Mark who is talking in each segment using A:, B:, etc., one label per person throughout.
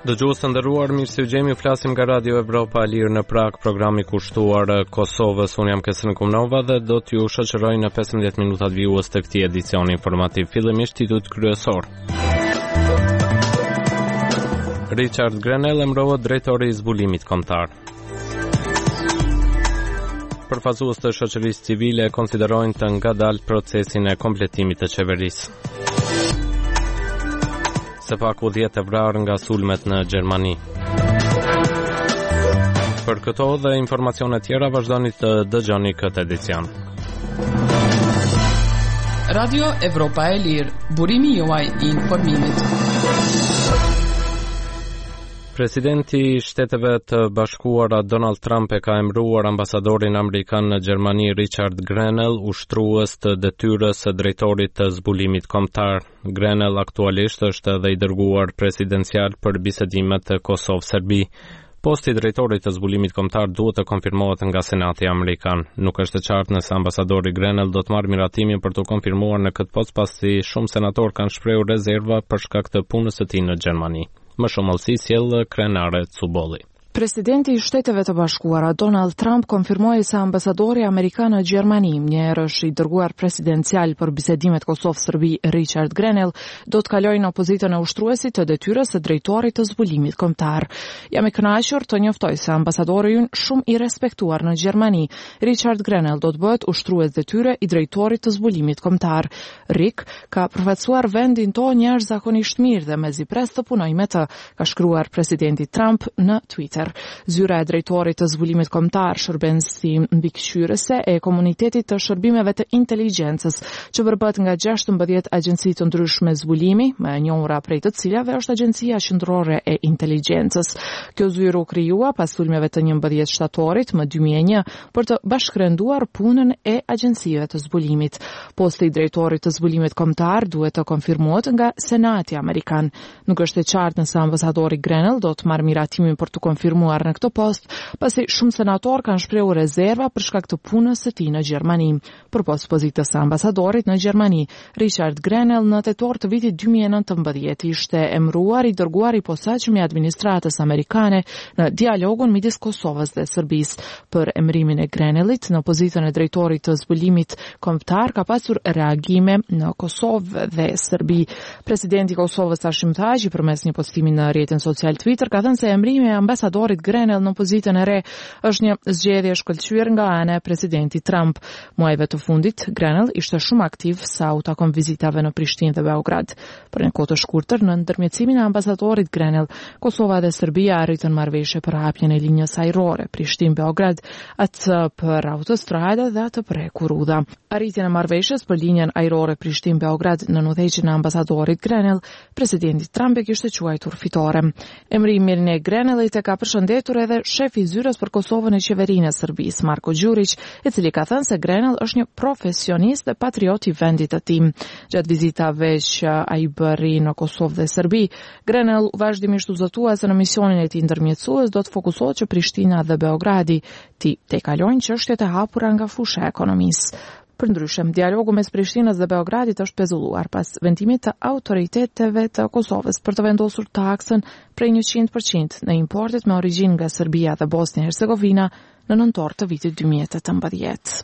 A: Dëgjues të nderuar, mirë se u gjemi, flasim nga Radio Evropa e Lirë në Prag, programi kushtuar Kosovës. Unë jam Kesën Kumnova dhe do t'ju shoqëroj në 15 minutat vijues të këtij edicioni informativ. Fillimisht titujt kryesor. Richard Grenell emërohet drejtori i zbulimit kombëtar. Përfaqësues të shoqërisë civile konsiderojnë të ngadalë procesin e kompletimit të qeverisë. Se paku 10 e vrarë nga sulmet në Gjermani. Për këto dhe informacione tjera vazhdoni të dëgjoni këtë edicion.
B: Radio Evropa e Lirë, burimi juaj i informimit.
A: Presidenti i Shteteve të Bashkuara Donald Trump e ka emëruar ambasadorin amerikan në Gjermani Richard Grenell ushtrues të detyrës së drejtorit të zbulimit kombëtar. Grenell aktualisht është edhe i dërguar presidencial për bisedimet të Kosovë-Serbi. Posti i drejtorit të zbulimit kombëtar duhet të konfirmohet nga Senati amerikan. Nuk është e qartë nëse ambasadori Grenell do të marrë miratimin për të konfirmuar në këtë post, pasi shumë senatorë kanë shprehur rezerva për shkak të punës së tij në Gjermani. Më shumë ëllësi sjell Krenare Cubolli.
C: Presidenti i Shteteve të Bashkuara Donald Trump konfirmoi se ambasadori amerikan në Gjermani, një herësh i dërguar presidencial për bisedimet Kosovë-Serbi Richard Grenell, do të kalojë në pozitën e ushtruesit të detyrës së drejtorit të zbulimit kombëtar. Jam i kënaqur të njoftoj se ambasadori ynë shumë i respektuar në Gjermani, Richard Grenell, do të bëhet ushtrues detyre i drejtorit të zbulimit kombëtar. Rick ka përfaqësuar vendin tonë jashtëzakonisht mirë dhe mezi pres të punoj me të, ka shkruar presidenti Trump në Twitter. Zyra e drejtorit të zbulimit kombëtar shërben si mbikëqyrëse e komunitetit të shërbimeve të inteligjencës, që përbët nga 16 agjenci të ndryshme zbulimi, më e njohura prej të cilave është Agjencia Qendrore e Inteligjencës. Kjo zyrë u krijua pas sulmeve të 11 shtatorit më 2001 për të bashkërenduar punën e agjencive të zbulimit. Posti i drejtorit të zbulimit kombëtar duhet të konfirmohet nga Senati amerikan. Nuk është e qartë nëse ambasadori Grenell do të marrë miratimin për të konfirmuar në këtë post, pasi shumë senatorë kanë shprehur rezerva për shkak të punës së tij në Gjermani. Përpos pozitës së ambasadorit në Gjermani, Richard Grenell në tetor të vitit 2019 ishte emëruar i dërguar i posaçëm i administratës amerikane në dialogun midis Kosovës dhe Serbisë. Për emërimin e Grenellit në pozitën e drejtorit të zbulimit kombëtar ka pasur reagime në Kosovë dhe Serbi. Presidenti i Kosovës Hashim Thaçi përmes një postimi në rrjetin social Twitter ka thënë se emërimi e ambasadorit Grenell në pozitën e re është një zgjedhje shkëlqyer nga ana e presidentit Trump. Muajve të fundit, Grenell ishte shumë aktiv sa u takon vizitave në Prishtinë dhe Beograd. Për një kohë të shkurtër, në ndërmjetësimin e ambasadorit Grenell, Kosova dhe Serbia arritën marrëveshje për hapjen e linjës ajrore Prishtinë-Beograd, atë për autostradë dhe atë për Kurudha. Arritjen e marrëveshjes për linjën ajrore Prishtinë-Beograd në udhëheqjen e ambasadorit Grenell, presidenti Trump e kishte quajtur fitore. Emërimin e Grenellit e ka përshëndetur edhe shefi i zyrës për Kosovën e qeverinë e Serbisë, Marko Đurić, i cili ka thënë se Grenell është një profesionist dhe patriot i vendit të tij. Gjatë vizitave që ai bëri në Kosovë dhe Serbi, Grenell vazhdimisht u zotua se në misionin e tij ndërmjetësues do të fokusohet që Prishtina dhe Beogradi të kalojnë çështjet e hapura nga fusha e ekonomisë. Përndryshem, dialogu mes Prishtinës dhe Beogradit është pezulluar pas vendimit të autoriteteve të Kosovës për të vendosur taksën prej 100% në importet me origjinë nga Serbia dhe Bosnia-Hercegovina në nëntor të vitit 2018.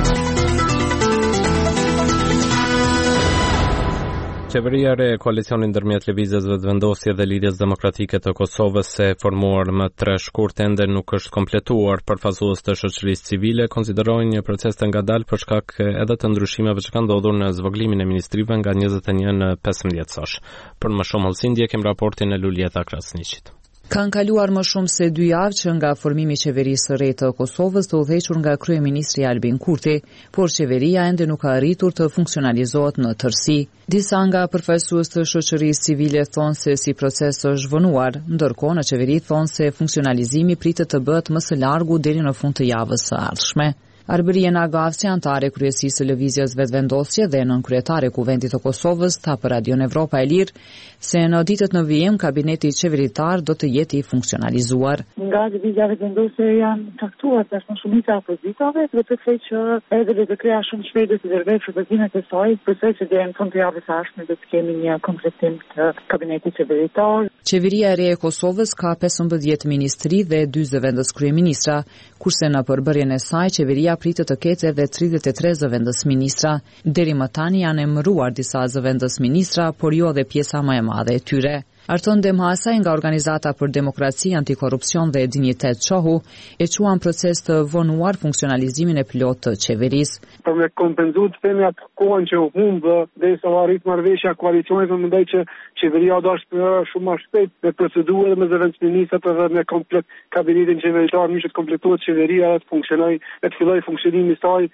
A: Qeveria re e koalicionit ndërmjet lëvizjesve të vendosje dhe lidhjes demokratike të Kosovës se formuar më 3 shkurt ende nuk është kompletuar. Përfaqësues të shoqërisë civile konsiderojnë një proces të ngadalë për shkak edhe të ndryshimeve që kanë ndodhur në zvoglimin e ministrive nga 21 në 15 sosh. Për më shumë hollësi ndjekim raportin e Luljeta Krasniqit.
D: Kanë kaluar më shumë se 2 javë që nga formimi i qeverisë së re të Kosovës të udhëhequr nga kryeministri Albin Kurti, por qeveria ende nuk ka arritur të funksionalizohet në tërësi. Disa nga përfaqësues të shoqërisë civile thonë se si proces është zhvonuar, ndërkohë në qeveri thonë se funksionalizimi pritet të bëhet më së largu deri në fund të javës së ardhshme. Arbëria Nagavsi, antare kryesisë së lëvizjes vetëvendosje dhe nënkryetare Kuvendit të Kosovës, tha për Radion Evropa e Lirë se në ditët në vijim kabineti qeveritar do të jetë i funksionalizuar.
E: Nga lëvizja vetëvendosje janë caktuar tashmë shumica e opozitave, do të thotë që edhe do të krija shumë shpejt të dërgojë propozimet e saj, përse që deri në fund të javës së ardhshme do të kemi një kompletim të kabinetit qeveritar.
D: Qeveria e re e Kosovës ka 15 ministri dhe 2 zëvendës kryeministra, kurse në përbërjen e saj qeveria pritet të ketë edhe 33 zëvendës ministra. Deri më tani janë emëruar disa zëvendës ministra, por jo edhe pjesa më e madhe e tyre. Arton Demhasaj nga Organizata për Demokraci, Antikorrupsion dhe Dinjitet Çohu e quan proces të vonuar funksionalizimin e plot të qeverisë.
F: Për me kompenzu të themi atë kohën që u humbë derisa u arrit marrëveshja e koalicionit, mendoj që qeveria do të shumë më shpejt me procedurë me zëvendës ministrat dhe me komplet kabinetin qeveritar, më që të kompletohet qeveria dhe të funksionojë, të fillojë funksionimi i saj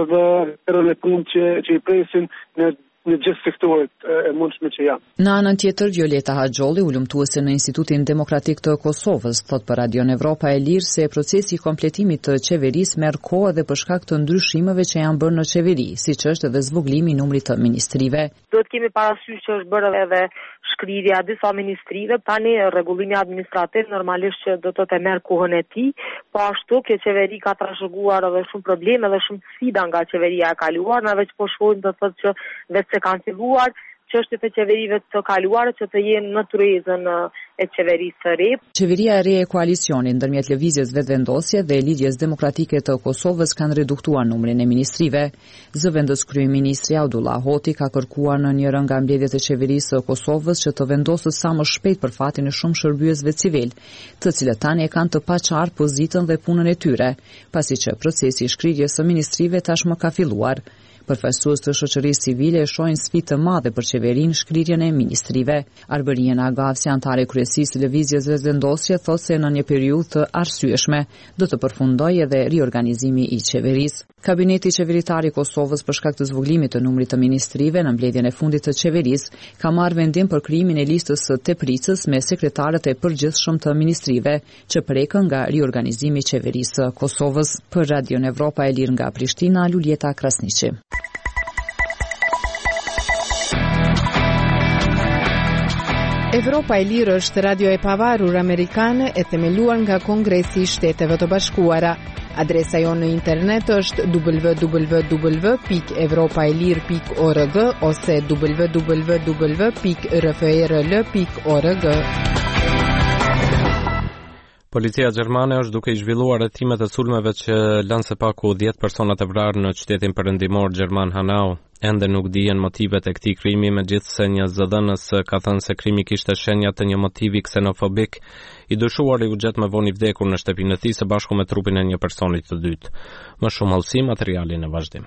F: edhe në punë që i presin në gjithë sektoret e mundshme që janë.
D: Në anën tjetër, Violeta Haxholli, ulëmtuese në Institutin Demokratik të Kosovës, thot për Radion Evropa e Lirë se procesi i kompletimit të qeverisë merr kohë edhe për shkak të ndryshimeve që janë bërë në qeveri, siç është edhe zvoglimi i numrit të ministrive.
G: Duhet kemi parasysh që është bërë edhe shkrirja disa ministrive, tani rregullimi administrativ normalisht që do të merr kohën e tij, po ashtu që qeveri ka trashëguar edhe shumë probleme dhe shumë sfida nga qeveria e kaluar, na veç po shohim do të thotë që vetë se kanë filluar çështjet e qeverive të kaluara që të jenë në tryezën e qeverisë së re.
D: Qeveria e re e koalicionit ndërmjet lëvizjes vetëvendosje dhe lidhjes demokratike të Kosovës kanë reduktuar numrin e ministrive. Zëvendës kryeministri Abdullah Hoti ka kërkuar në njëra nga mbledhjet e qeverisë së Kosovës që të vendosë sa më shpejt për fatin e shumë shërbyesve civil, të cilët tani e kanë të paqartë pozitën dhe punën e tyre, pasi që procesi i shkrirjes së ministrive tashmë ka filluar. Përfaqësues të shoqërisë civile e shohin sfidë të madhe për qeverinë shkrirjen e ministrive. Arbëria Nagavsi, antare kryesisë së lëvizjes vetëvendosje, thotë se në një periudhë të arsyeshme do të përfundojë edhe riorganizimi i qeverisë. Kabineti qeveritar i Kosovës për shkak të zvoglimit të numrit të ministrive në mbledhjen e fundit të qeverisë ka marrë vendim për krijimin e listës së tepricës me sekretarët e përgjithshëm të ministrive që prekën nga riorganizimi i qeverisë së Kosovës. Për Radion Evropa e Lirë nga Prishtina, Luljeta Krasniqi.
H: Evropa e Lirë është radio e pavarur amerikane e themeluar nga Kongresi i Shteteve të Bashkuara. Adresa jonë në internet është www.evropaelir.org ose www.rfrl.org.
A: Policia gjermane është duke I zhvilluar hetimet e sulmeve që lanë së paku 10 persona të vrarë në qytetin perëndimor gjerman Hanau. Ende nuk dihen motivet e këtij krimi, megjithse një zëdhënës ka thënë se krimi kishte shenja të një motivi ksenofobik. I dyshuari u gjet më vonë I vdekur në shtëpinë e tij së bashku me trupin e një personi të dytë. Më shumë hollësi materiali në vazhdim.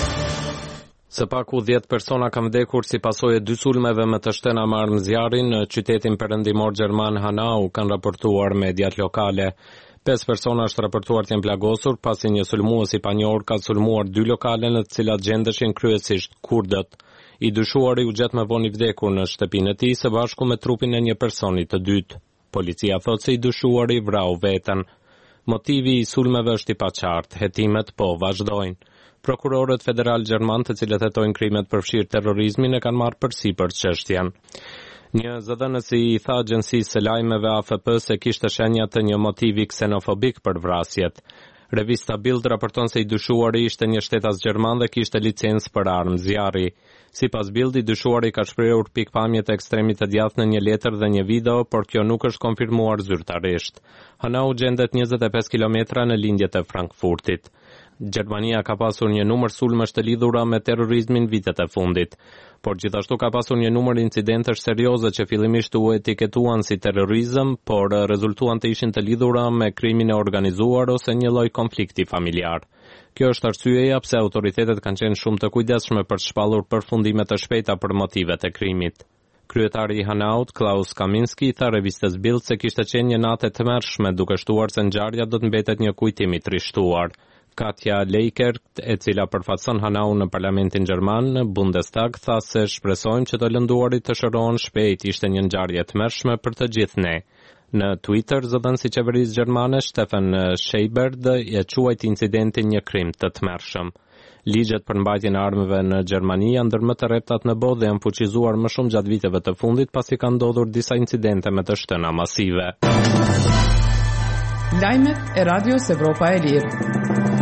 A: Së paku 10 persona kanë vdekur si pasojë e 2 sulmeve me të shtëna me armëzjarri në qytetin perëndimor gjerman Hanau, kanë raportuar mediat lokale. 5 persona është raportuar të jenë plagosur pasi një sulmues I panjohur ka sulmuar 2 lokale në të cilat gjendeshin kryesisht kurdët. I dyshuari u gjet më vonë I vdekur në shtëpinë e tij së bashku me trupin e një personi të dytë. Policia thotë se I dyshuari vrau veten. Motivi I sulmeve është I paqartë, hetimet po vazhdojnë. Prokurorët federal gjerman, të cilët hetojnë krimet përfshirë terrorizmin, e kanë marrë përsipër çështjen. Një zëdhënës I tha agjencisë së lajmeve AFP se kishte shenja të një motivi ksenofobik për vrasjet. Revista Bild raporton se I dyshuari ishte një shtetas gjerman dhe kishte licencë për armë zjarri. Sipas Bild, I dyshuari ka shprehur pikpamjet e ekstremit të djathtë në një letër dhe një video, por kjo nuk është konfirmuar zyrtarisht. Hanau gjendet 25 kilometra në lindjet e Frankfurtit. Gjermania ka pasur një numër sulmesh të lidhura me terrorizmin vitet e fundit, por gjithashtu ka pasur një numër incidentesh serioze që fillimisht u etiketuan si terrorizëm, por rezultuan të ishin të lidhura me krimin e organizuar ose një lloj konflikti familjar. Kjo është arsyeja pse autoritetet kanë qenë shumë të kujdesshme për të shpallur përfundime të shpejta për motivet e krimit. Kryetari I Hanaut, Klaus Kaminski, tha revistës Bild se kishte qenë një natë e tmerrshme, duke shtuar se ngjarja do të mbetet një kujtim I trishtuar. Katja Leikert, e cila përfaqëson Hanau në parlamentin gjerman në Bundestag, tha se shpresojmë që të lënduarit të shërohen shpejt, ishte një ngjarje e tmerrshme për të gjithë ne. Në Twitter, zëdhënësi i qeverisë gjermane Stefan Scheiberd e quajti incidentin një krim të tmerrshëm. Ligjet për mbajtjen e armëve në Gjermani janë ndër më të rreptat në botë dhe janë fuqizuar më shumë gjatë viteve të fundit pasi kanë ndodhur disa incidente me të shtëna masive.
B: Lajmet e Radios Evropa e Lirë.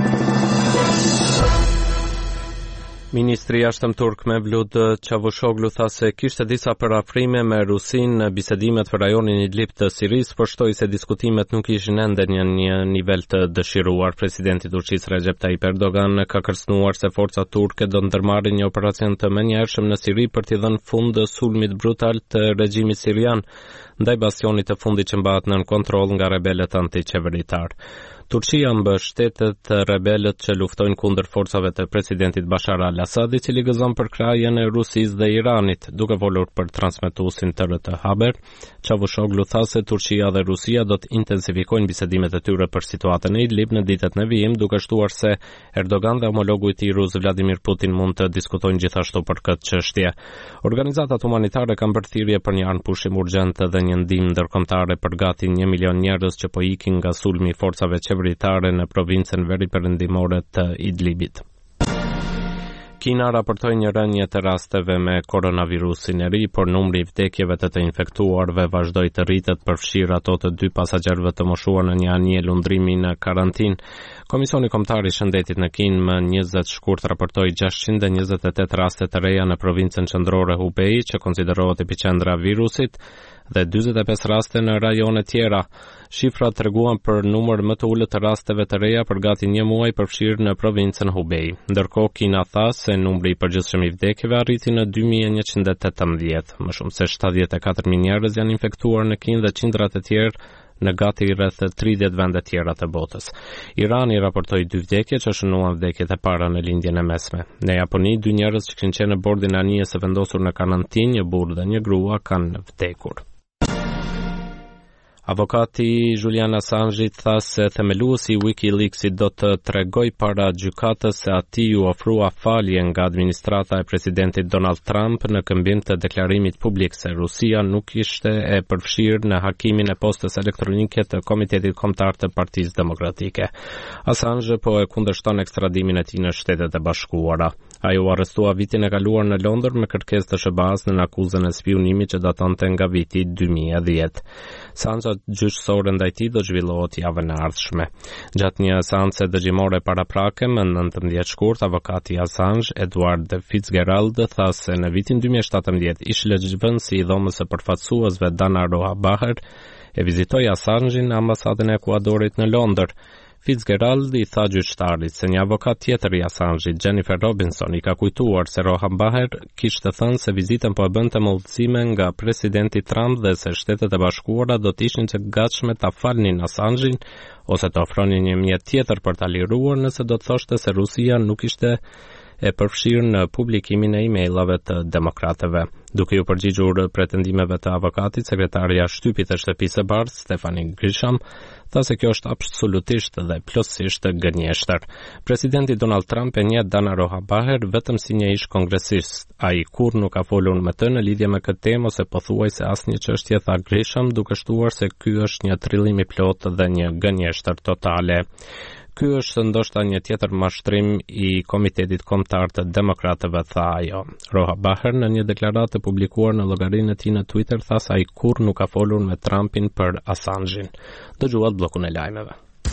A: Ministri i Jashtëm turk Mevlut Çavuşoglu tha se kishte disa parafrime me Rusinë në bisedimet për rajonin Idlib të Sirisë, por shtoi se diskutimet nuk ishin ende në një nivel të dëshiruar. Presidenti i Turqisë Recep Tayyip Erdogan ka kërcënuar se forcat turke do ndërmarrin një operacion të menjëhershëm në Siri për t'i dhënë fund sulmit brutal të regjimit sirian ndaj bastionit të fundit që mbahet nën kontroll nga rebelët antiqeveritar. Turqia mbështetet rebelët që luftojnë kundër forcave të presidentit Bashar al-Assad, i cili gëzon për krahjen e Rusisë dhe Iranit, duke folur për transmetuesin të RT Haber. Çavuşoglu tha se Turqia dhe Rusia do të intensifikojnë bisedimet e tyre për situatën e Idlib në ditët në vijim, duke shtuar se Erdogan dhe homologu i tij rus Vladimir Putin mund të diskutojnë gjithashtu për këtë çështje. Organizatat humanitare kanë bërë thirrje për një anëpushim urgjent dhe një ndihmë ndërkombëtare për gati 1 milion njerëz që po ikin nga sulmi i forcave qeveritare në provincën veriperëndimore të Idlibit. Kina raportoi një rënje të rasteve me koronavirusin e ri, por numri i vdekjeve të infektuarve vazhdoi të rritet, përfshirë ato të 2 pasagjerëve të moshuar në një anije lundrimi në karantinë. Komisioni Kombëtar i Shëndetit në Kinë më 20 shkurt raportoi 628 raste të reja në provincën qendrore Hubei, që konsiderohet epiqendra e virusit, dhe 45 raste në rajone tjera. Shifrat treguan për numër më të ulët të rasteve të reja për gati një muaj përfshirë në provincën Hubei. Ndërkohë, Kina tha se numri i përgjithshëm i vdekjeve arriti në 2118. Më shumë se 74.000 njerëz janë infektuar në Kinë dhe qindrat e tjerë në gati rreth 30 vende tjera të botës. Irani raportoi 2 vdekje që shënuan vdekjet e para në lindjen e mesme. Në Japoni, 2 njerëz që kishin qenë në bordin e anijes së vendosur në karantinë, një burr dhe një grua, kanë vdekur. Avokati Julian Assange tha se themeluesi i WikiLeaksit do të tregoj para gjykatës se atij u ofrua falje nga administrata e presidentit Donald Trump në këmbim të deklarimit publik se Rusia nuk ishte e përfshirë në hakimin e postës elektronike të Komitetit Kombëtar të Partisë Demokratike. Assange po e kundërshton ekstradimin e tij në Shtetet e Bashkuara. Ai u arrestua vitin e kaluar në Londër me kërkesë të shëbaz në akuzën e spionimit që datonte nga viti 2010. Seanca gjyqësore ndaj tij do zhvillohet javën e ardhshme. Gjatë një seance dëgjimore paraprake më 19 shkurt, avokati Assange, Edward Fitzgerald, tha se në vitin 2017 ish lexvënësi i dhomës së përfaqësuesve Dana Roa Baher e vizitoi Assangein në ambasadën e Ekuadorit në Londër. Fitzgerald i tha gjyqtarit se një avokat tjetër i Assangeit, Jennifer Robinson, i ka kujtuar se Rohan Baher kishte thënë se vizitën po e bënte me udhëzime nga presidenti Trump dhe se Shtetet e Bashkuara do të ishin të gatshme ta falnin Assangein ose të ofronin një mjet tjetër për ta liruar nëse do të thoshte se Rusia nuk ishte e përfshirë në publikimin e emailave të demokratëve. Duke u përgjigjur pretendimeve të avokatit, sekretarja e shtypit të Shtëpisë së Bardhë, Stephanie Grisham, tha se kjo është absolutisht dhe plotësisht gënjeshtër. Presidenti Donald Trump e njeh Dana Roa Baher vetëm si një ish kongresist. Ai kurrë nuk ka folur me të në lidhje me këtë temë ose pothuajse asnjë çështje, tha Grisham, duke shtuar se ky është një trillim i plotë dhe një gënjeshtër totale. Ky është ndoshta një tjetër mashtrim i Komitetit Kombëtar të Demokratëve, tha ajo. Roa Baher në një deklaratë publikuar në llogarinë e tij në Twitter tha se ai kurrë nuk ka folur me Trumpin për Assangein. Dëgjuat bllokun e lajmeve.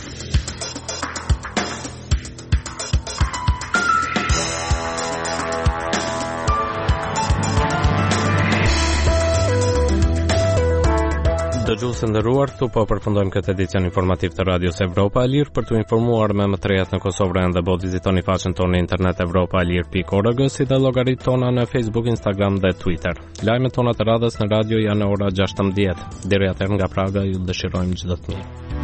A: Dëgjuesë nderuar, këtu po përfundojmë këtë edicion informativ të Radios Evropa e Lirë. Për të informuar me më të rejat në Kosovë dhe botë, vizitoni faqen tonë në internet evropaelir.org, si dhe llogaritë tona në Facebook, Instagram dhe Twitter. Lajmet tona të radhës në radio janë në ora 16. Deri atëherë nga Praga ju dëshirojmë çdo të mirë.